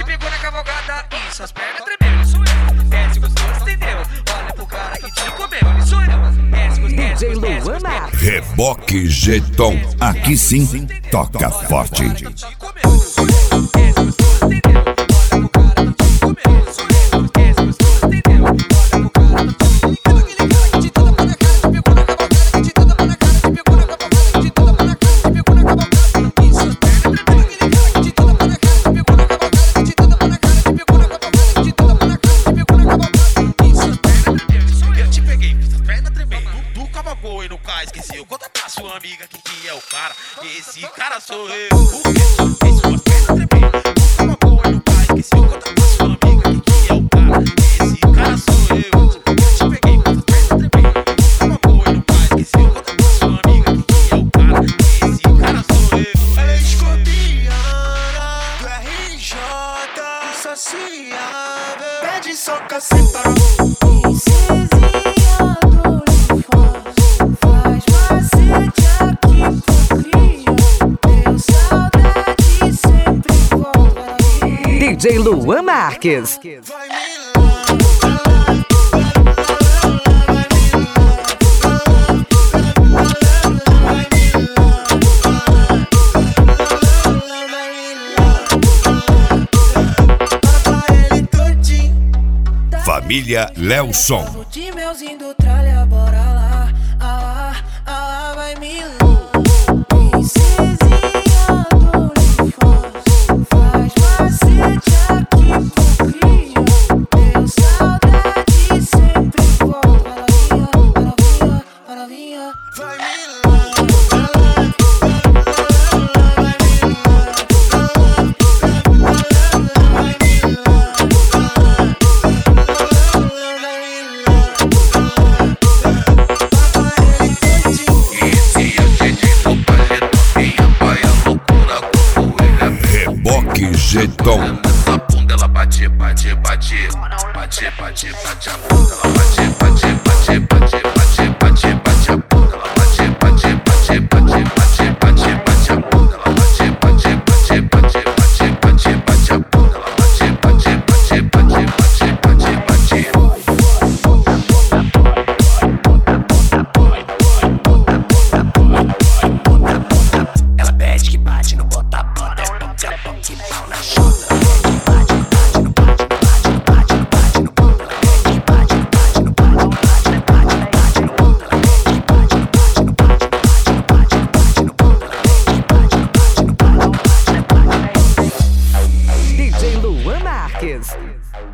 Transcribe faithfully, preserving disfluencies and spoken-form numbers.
te pegou na cavalgada e suas pernas tremendo. Sou eu, desce gostoso, entendeu? Olha pro cara que te comeu. Sou eu, desce gostoso, D J Luan Marques. Reboque Jeton, aqui sim toca forte. Esqueceu, conta pra sua amiga que, que é o cara. Esse cara sou eu. Esse suas pernas tremendo. Toma boa no pai. Esqueceu, conta pra sua amiga que, que é o cara. Esse cara sou eu. Te peguei com suas pernas tremendo. Toma boa no pai. Esqueceu, conta pra sua amiga que, que é o cara. Esse cara sou eu. Ela é escorpiana do R J, insaciável. Pede soca sem parar. D J Luan Marques. Família Lelson. De melzinho do tralha, bora lá, ah, ah, ah, vai me princesinha do uniforme, faz macete aqui pro cria. Deu saudade, sempre volta. Para vinha, para vinha, para vinha. Vai me Jeton. Essa bunda ela bate, bate, bate. Bate, bate, bate a bunda. Ela bate, bate, bate, bate, bate, bate, bate a bunda. Ela bate, bate, bate, bate, bate, bate, bate a bunda. Ela bate, bate, bate, bate, bate, bate, bate a bunda. Ela bate, bate, bate, bate, bate, bate, bate. Ela pede que bate no bota bota. É pão que pau na chota. D J Luan Marques.